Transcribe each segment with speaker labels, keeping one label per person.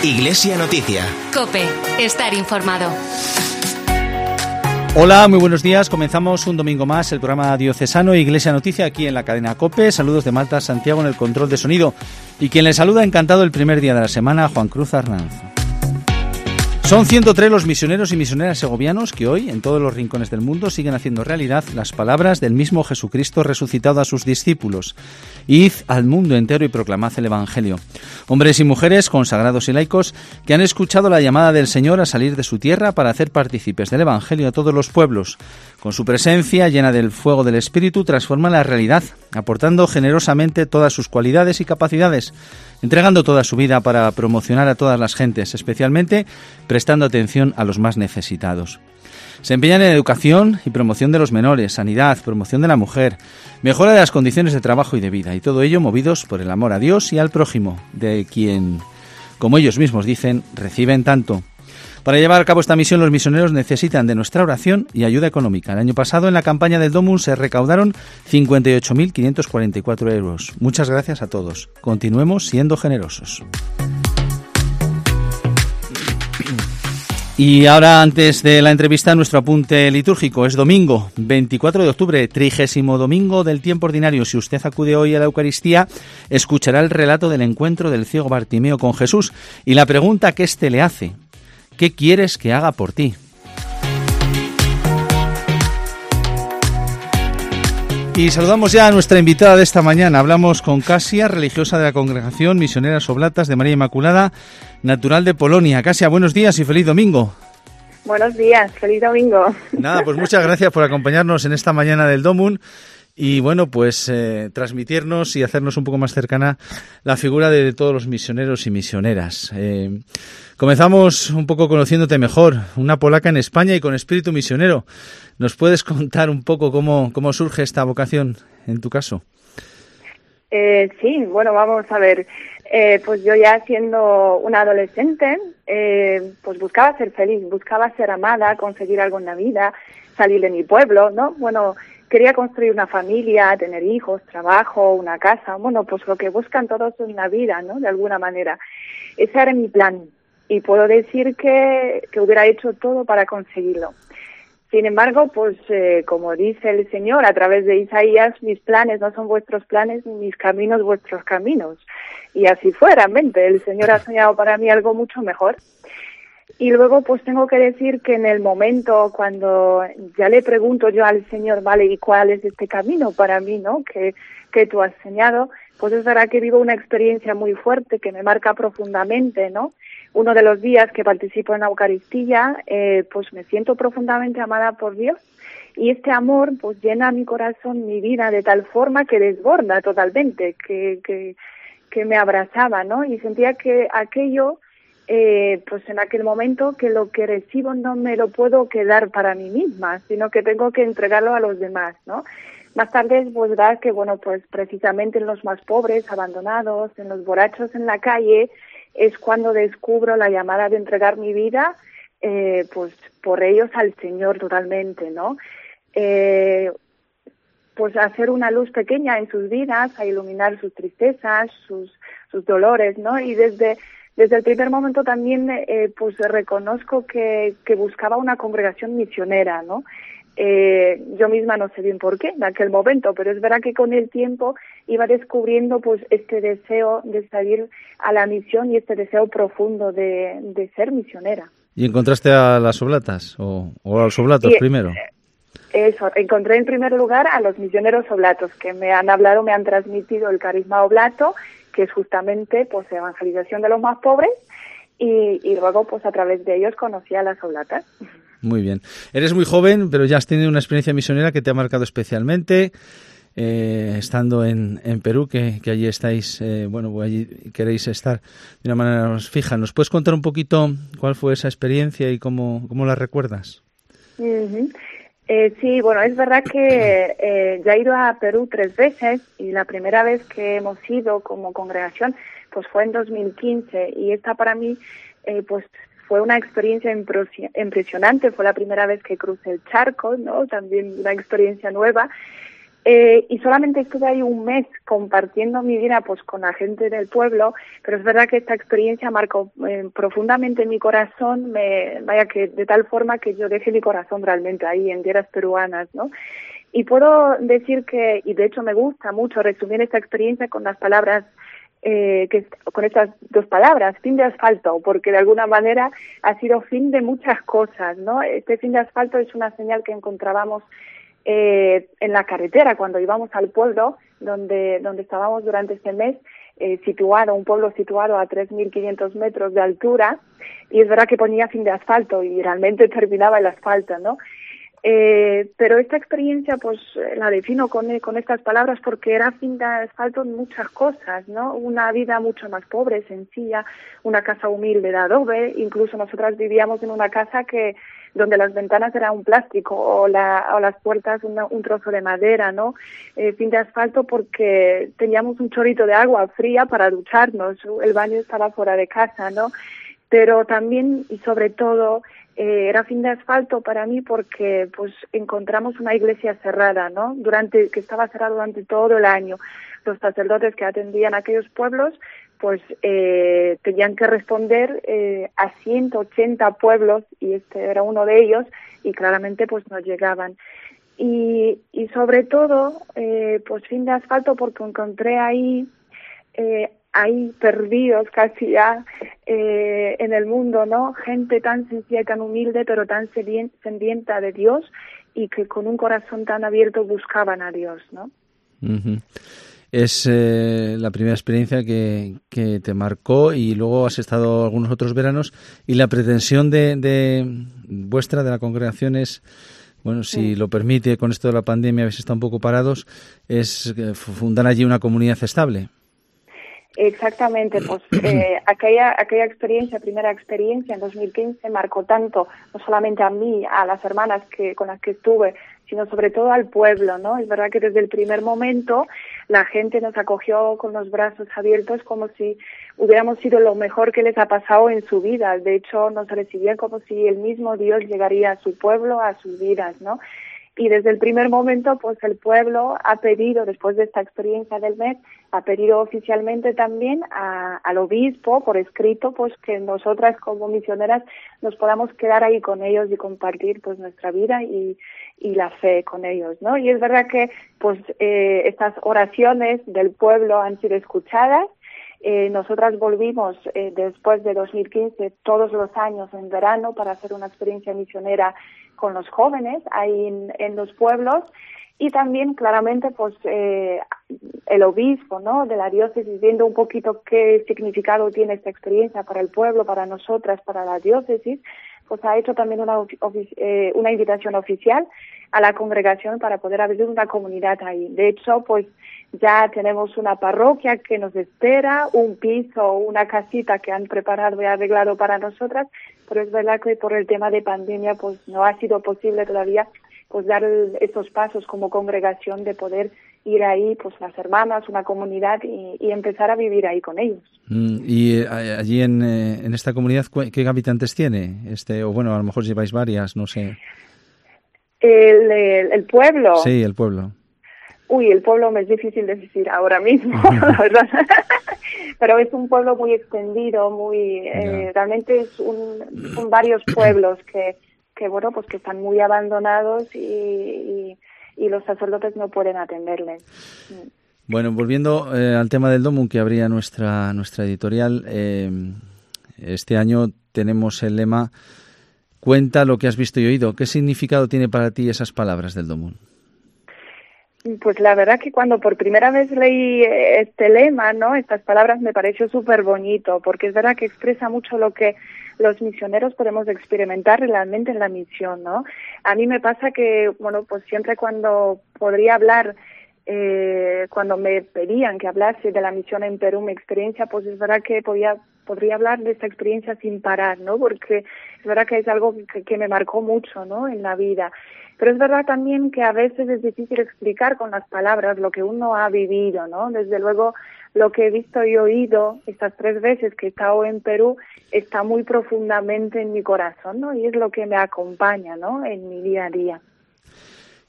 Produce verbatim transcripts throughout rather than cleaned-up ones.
Speaker 1: Iglesia Noticia.
Speaker 2: COPE. Estar informado.
Speaker 3: Hola, muy buenos días. Comenzamos un domingo más el programa diocesano Iglesia Noticia aquí en la cadena COPE. Saludos de Marta Santiago en el control de sonido. Y quien les saluda encantado el primer día de la semana, Juan Cruz Arnanz. Son ciento tres los misioneros y misioneras segovianos que hoy, en todos los rincones del mundo, siguen haciendo realidad las palabras del mismo Jesucristo resucitado a sus discípulos. Id al mundo entero y proclamad el Evangelio. Hombres y mujeres, consagrados y laicos, que han escuchado la llamada del Señor a salir de su tierra para hacer partícipes del Evangelio a todos los pueblos. Con su presencia, llena del fuego del Espíritu, transforman la realidad, aportando generosamente todas sus cualidades y capacidades, entregando toda su vida para promocionar a todas las gentes, especialmente prestando atención a los más necesitados. Se empeñan en educación y promoción de los menores, sanidad, promoción de la mujer, mejora de las condiciones de trabajo y de vida, y todo ello movidos por el amor a Dios y al prójimo, de quien, como ellos mismos dicen, reciben tanto. Para llevar a cabo esta misión, los misioneros necesitan de nuestra oración y ayuda económica. El año pasado, en la campaña del Domum, se recaudaron cincuenta y ocho mil quinientos cuarenta y cuatro euros. Muchas gracias a todos. Continuemos siendo generosos. Y ahora, antes de la entrevista, nuestro apunte litúrgico. Es domingo, veinticuatro de octubre, trigésimo domingo del tiempo ordinario. Si usted acude hoy a la Eucaristía, escuchará el relato del encuentro del ciego Bartimeo con Jesús y la pregunta que éste le hace: ¿qué quieres que haga por ti? Y saludamos ya a nuestra invitada de esta mañana. Hablamos con Kasia, religiosa de la Congregación Misioneras Oblatas de María Inmaculada, natural de Polonia. Kasia, buenos días y feliz domingo.
Speaker 4: Buenos días, feliz domingo.
Speaker 3: Nada, pues muchas gracias por acompañarnos en esta mañana del Domum y bueno, pues eh, transmitirnos y hacernos un poco más cercana la figura de todos los misioneros y misioneras. Eh, comenzamos un poco conociéndote mejor, una polaca en España y con espíritu misionero. ¿Nos puedes contar un poco cómo, cómo surge esta vocación en tu caso?
Speaker 4: Eh, sí, bueno, vamos a ver. Eh, pues yo ya siendo una adolescente, eh, pues buscaba ser feliz, buscaba ser amada, conseguir algo en la vida, salir de mi pueblo, ¿no? Bueno, quería construir una familia, tener hijos, trabajo, una casa, bueno, pues lo que buscan todos en la vida, ¿no? De alguna manera. Ese era mi plan y puedo decir que, que hubiera hecho todo para conseguirlo. Sin embargo, pues eh, como dice el Señor a través de Isaías, mis planes no son vuestros planes, ni mis caminos vuestros caminos. Y así fue, realmente. El Señor ha soñado para mí algo mucho mejor. Y luego, pues tengo que decir que en el momento cuando ya le pregunto yo al Señor, vale, ¿y cuál es este camino para mí, no? Que, que tú has soñado, pues es verdad que vivo una experiencia muy fuerte que me marca profundamente, ¿no? Uno de los días que participo en la Eucaristía, eh, pues me siento profundamente amada por Dios. Y este amor, pues llena mi corazón, mi vida, de tal forma que desborda totalmente, que, que, que me abrazaba, ¿no? Y sentía que aquello, eh, pues en aquel momento, que lo que recibo no me lo puedo quedar para mí misma, sino que tengo que entregarlo a los demás, ¿no? Más tarde, pues da que, bueno, pues precisamente en los más pobres, abandonados, en los borrachos en la calle, es cuando descubro la llamada de entregar mi vida, eh, pues por ellos al Señor totalmente, ¿no? Eh, pues hacer una luz pequeña en sus vidas, a iluminar sus tristezas, sus, sus dolores, ¿no? Y desde, desde el primer momento también, eh, pues reconozco que, que buscaba una congregación misionera, ¿no? Eh, yo misma no sé bien por qué en aquel momento, pero es verdad que con el tiempo iba descubriendo pues este deseo de salir a la misión y este deseo profundo de, de ser misionera.
Speaker 3: ¿Y encontraste a las oblatas o, o a los oblatos
Speaker 4: y,
Speaker 3: primero?
Speaker 4: Eso, encontré en primer lugar a los misioneros oblatos que me han hablado, me han transmitido el carisma oblato, que es justamente pues evangelización de los más pobres, y, y luego pues a través de ellos conocí a las oblatas.
Speaker 3: Muy bien. Eres muy joven, pero ya has tenido una experiencia misionera que te ha marcado especialmente, eh, estando en, en Perú, que, que allí estáis, eh, bueno, allí queréis estar de una manera más fija. ¿Nos puedes contar un poquito cuál fue esa experiencia y cómo, cómo la recuerdas?
Speaker 4: Uh-huh. Eh, sí, bueno, es verdad que eh, ya he ido a Perú tres veces y la primera vez que hemos ido como congregación pues fue en dos mil quince y esta para mí eh, pues fue una experiencia impresionante, fue la primera vez que crucé el charco, ¿no? También una experiencia nueva. Eh, y solamente estuve ahí un mes compartiendo mi vida pues con la gente del pueblo, pero es verdad que esta experiencia marcó eh, profundamente mi corazón, me, vaya que de tal forma que yo dejé mi corazón realmente ahí en tierras peruanas, ¿no? Y puedo decir que, y de hecho me gusta mucho resumir esta experiencia con las palabras, eh, que con estas dos palabras, fin de asfalto, porque de alguna manera ha sido fin de muchas cosas, ¿no? Este fin de asfalto es una señal que encontrábamos Eh, en la carretera cuando íbamos al pueblo donde donde estábamos durante este mes, eh, situado, un pueblo situado a tres mil quinientos metros de altura, y es verdad que ponía fin de asfalto y realmente terminaba el asfalto, ¿no? Eh, pero esta experiencia pues la defino con, con estas palabras porque era fin de asfalto en muchas cosas, ¿no? Una vida mucho más pobre, sencilla, una casa humilde de adobe, incluso nosotras vivíamos en una casa que donde las ventanas eran un plástico o, la, o las puertas una, un trozo de madera, ¿no? Eh, fin de asfalto porque teníamos un chorrito de agua fría para ducharnos, el baño estaba fuera de casa, ¿no? Pero también y sobre todo eh, era fin de asfalto para mí porque pues encontramos una iglesia cerrada, ¿no? Durante que estaba cerrada durante todo el año. Los sacerdotes que atendían a aquellos pueblos pues eh, tenían que responder eh, a ciento ochenta pueblos y este era uno de ellos y claramente pues no llegaban. Y, y sobre todo eh, pues fin de asfalto porque encontré ahí eh, ahí perdidos casi ya eh, en el mundo, ¿no? Gente tan sencilla y tan humilde pero tan sedienta de Dios y que con un corazón tan abierto buscaban a Dios, ¿no?
Speaker 3: Uh-huh. Es eh, la primera experiencia que, que te marcó y luego has estado algunos otros veranos y la pretensión de, de vuestra, de la congregación es, bueno, si sí. lo permite, con esto de la pandemia habéis estado un poco parados, es fundar allí una comunidad estable.
Speaker 4: Exactamente, pues eh, aquella aquella experiencia, primera experiencia en dos mil quince marcó tanto, no solamente a mí, a las hermanas que con las que estuve, sino sobre todo al pueblo, ¿no? Es verdad que desde el primer momento la gente nos acogió con los brazos abiertos como si hubiéramos sido lo mejor que les ha pasado en su vida. De hecho, nos recibían como si el mismo Dios llegaría a su pueblo, a sus vidas, ¿no? Y desde el primer momento, pues el pueblo ha pedido, después de esta experiencia del mes, ha pedido oficialmente también a, al obispo, por escrito, pues que nosotras como misioneras nos podamos quedar ahí con ellos y compartir pues nuestra vida y, y la fe con ellos, ¿no? Y es verdad que pues eh, estas oraciones del pueblo han sido escuchadas. Eh, nosotras volvimos eh, después de dos mil quince todos los años en verano para hacer una experiencia misionera con los jóvenes ahí en, en los pueblos y también claramente pues eh, el obispo, ¿no?, de la diócesis, viendo un poquito qué significado tiene esta experiencia para el pueblo, para nosotras, para la diócesis, pues ha hecho también una, eh, una invitación oficial a la congregación para poder abrir una comunidad ahí. De hecho, pues ya tenemos una parroquia que nos espera, un piso, una casita que han preparado y arreglado para nosotras, pero es verdad que por el tema de pandemia pues no ha sido posible todavía pues dar el, estos pasos como congregación de poder ir ahí, pues las hermanas, una comunidad y, y empezar a vivir ahí con ellos.
Speaker 3: Mm, y eh, allí en, eh, en esta comunidad, ¿qué habitantes tiene? Este, o bueno, a lo mejor lleváis varias, no sé.
Speaker 4: El, el, el pueblo.
Speaker 3: Sí, el pueblo.
Speaker 4: Uy, el pueblo me es difícil de decir ahora mismo, la verdad. Pero es un pueblo muy extendido, muy eh, realmente es un, son varios pueblos que, que bueno, pues que están muy abandonados y, y, y los sacerdotes no pueden atenderles.
Speaker 3: Bueno, volviendo eh, al tema del Domum que abría nuestra nuestra editorial, eh, este año tenemos el lema "Cuenta lo que has visto y oído". ¿Qué significado tiene para ti esas palabras del Domum?
Speaker 4: Pues la verdad que cuando por primera vez leí este lema, ¿no?, estas palabras, me pareció súper bonito, porque es verdad que expresa mucho lo que los misioneros podemos experimentar realmente en la misión, ¿no? A mí me pasa que, bueno, pues siempre cuando podría hablar, eh, cuando me pedían que hablase de la misión en Perú, mi experiencia, pues es verdad que podía podría hablar de esta experiencia sin parar, ¿no? Porque es verdad que es algo que, que me marcó mucho, ¿no?, en la vida. Pero es verdad también que a veces es difícil explicar con las palabras lo que uno ha vivido, ¿no? Desde luego, lo que he visto y oído estas tres veces que he estado en Perú está muy profundamente en mi corazón, ¿no? Y es lo que me acompaña, ¿no?, en mi día a día.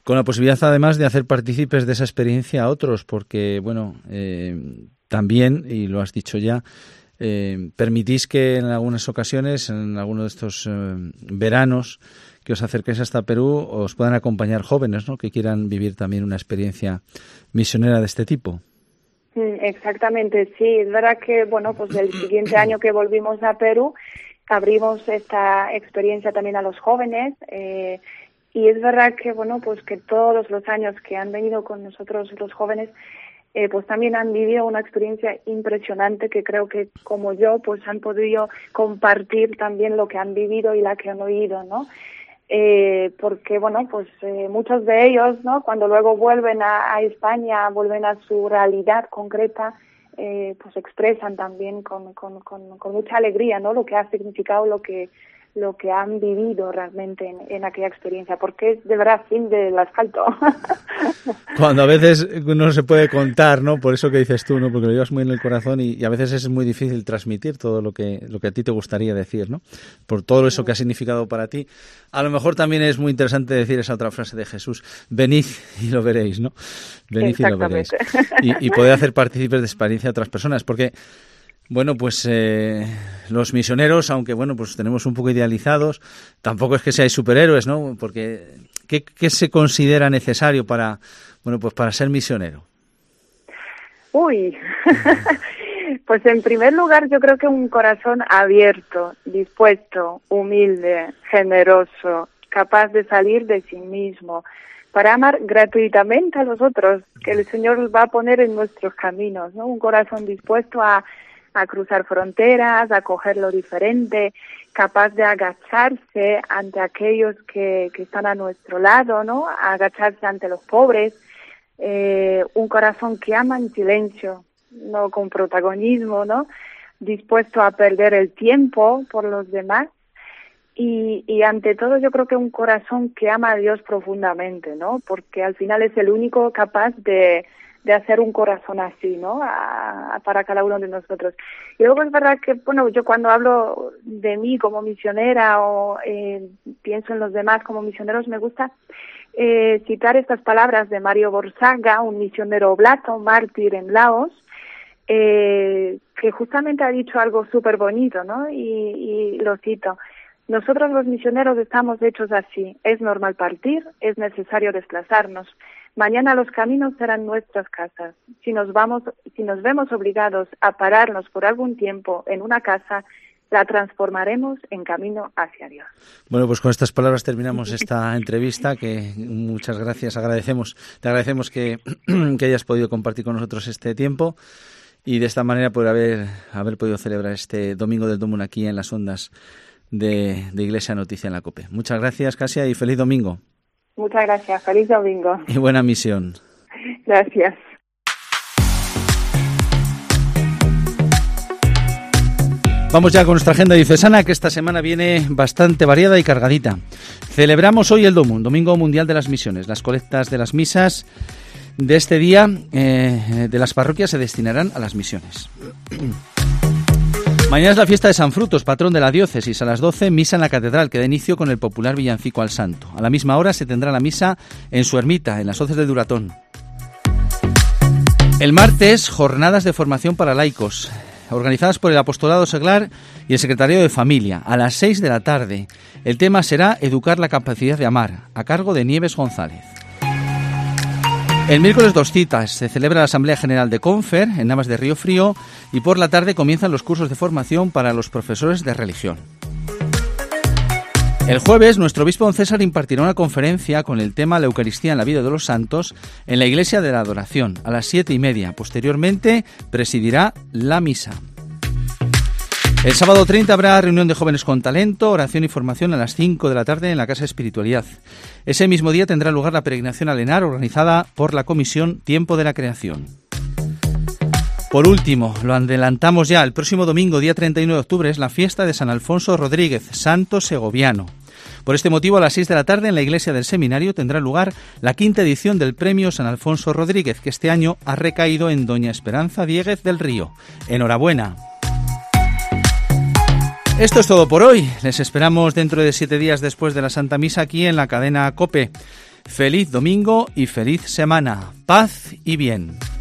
Speaker 3: Con la posibilidad además de hacer partícipes de esa experiencia a otros, porque bueno, eh, también, y lo has dicho ya, eh, permitís que en algunas ocasiones, en alguno de estos eh, veranos que os acerquéis hasta Perú, os puedan acompañar jóvenes, ¿no?, que quieran vivir también una experiencia misionera de este tipo.
Speaker 4: Exactamente, sí, es verdad que, bueno, pues el siguiente año que volvimos a Perú, abrimos esta experiencia también a los jóvenes, eh, y es verdad que, bueno, pues que todos los años que han venido con nosotros los jóvenes, eh, pues también han vivido una experiencia impresionante que creo que, como yo, pues han podido compartir también lo que han vivido y la que han oído, ¿no? Eh, porque, bueno, pues eh, muchos de ellos, ¿no?, cuando luego vuelven a, a España, vuelven a su realidad concreta, eh, pues expresan también con, con, con, con mucha alegría, ¿no?, lo que ha significado, lo que lo que han vivido realmente en, en aquella experiencia, porque es de verdad fin del asfalto.
Speaker 3: Cuando a veces no se puede contar, ¿no? Por eso que dices tú, ¿no? Porque lo llevas muy en el corazón y, y a veces es muy difícil transmitir todo lo que lo que a ti te gustaría decir, ¿no? Por todo eso que ha significado para ti. A lo mejor también es muy interesante decir esa otra frase de Jesús: venid y lo veréis, ¿no? Venid y lo veréis. Y, y poder hacer partícipes de experiencia a otras personas, porque bueno, pues eh, los misioneros, aunque bueno, pues tenemos un poco idealizados, tampoco es que seáis superhéroes, ¿no? Porque ¿qué, qué se considera necesario para, bueno, pues para ser misionero?
Speaker 4: Uy, pues en primer lugar yo creo que un corazón abierto, dispuesto, humilde, generoso, capaz de salir de sí mismo, para amar gratuitamente a los otros, que el Señor va a poner en nuestros caminos, ¿no? Un corazón dispuesto a a cruzar fronteras, a coger lo diferente, capaz de agacharse ante aquellos que, que están a nuestro lado, ¿no? A agacharse ante los pobres, eh, un corazón que ama en silencio, no con protagonismo, ¿no? Dispuesto a perder el tiempo por los demás y, y ante todo yo creo que un corazón que ama a Dios profundamente, ¿no? Porque al final es el único capaz de de hacer un corazón así, ¿no?, a, a, para cada uno de nosotros. Y luego es verdad que, bueno, yo cuando hablo de mí como misionera o eh, pienso en los demás como misioneros, me gusta eh, citar estas palabras de Mario Borsaga, un misionero oblato, mártir en Laos, eh, que justamente ha dicho algo súper bonito, ¿no?, y, y lo cito: nosotros los misioneros estamos hechos así, es normal partir, es necesario desplazarnos. Mañana los caminos serán nuestras casas. Si nos vamos, si nos vemos obligados a pararnos por algún tiempo en una casa, la transformaremos en camino hacia Dios.
Speaker 3: Bueno, pues con estas palabras terminamos esta entrevista, que muchas gracias, agradecemos, te agradecemos que, que hayas podido compartir con nosotros este tiempo y de esta manera poder haber, haber podido celebrar este Domingo del Domun aquí en las ondas de, de Iglesia Noticia en la COPE. Muchas gracias, Casia, y feliz domingo.
Speaker 4: Muchas gracias, feliz domingo.
Speaker 3: Y buena misión.
Speaker 4: Gracias.
Speaker 3: Vamos ya con nuestra agenda diocesana, que esta semana viene bastante variada y cargadita. Celebramos hoy el Domun, Domingo Mundial de las Misiones. Las colectas de las misas de este día eh, de las parroquias se destinarán a las misiones. Mañana es la fiesta de San Frutos, patrón de la diócesis. A las doce, misa en la catedral, que da inicio con el popular villancico al santo. A la misma hora se tendrá la misa en su ermita, en las hoces de Duratón. El martes, jornadas de formación para laicos, organizadas por el Apostolado Seglar y el Secretariado de Familia, a las seis de la tarde. El tema será Educar la capacidad de amar, a cargo de Nieves González. El miércoles dos citas, se celebra la Asamblea General de Confer en Navas de Río Frío y por la tarde comienzan los cursos de formación para los profesores de religión. El jueves, nuestro obispo don César impartirá una conferencia con el tema La Eucaristía en la vida de los santos en la Iglesia de la Adoración, a las siete y media. Posteriormente, presidirá la misa. El sábado treinta habrá reunión de jóvenes con talento, oración y formación a las cinco de la tarde en la Casa de Espiritualidad. Ese mismo día tendrá lugar la peregrinación a Lenar, organizada por la Comisión Tiempo de la Creación. Por último, lo adelantamos ya, el próximo domingo, día treinta y nueve de octubre, es la fiesta de San Alfonso Rodríguez, santo segoviano. Por este motivo, a las seis de la tarde en la iglesia del seminario tendrá lugar la quinta edición del premio San Alfonso Rodríguez, que este año ha recaído en doña Esperanza Diéguez del Río. Enhorabuena. Esto es todo por hoy. Les esperamos dentro de siete días después de la Santa Misa aquí en la cadena COPE. Feliz domingo y feliz semana. Paz y bien.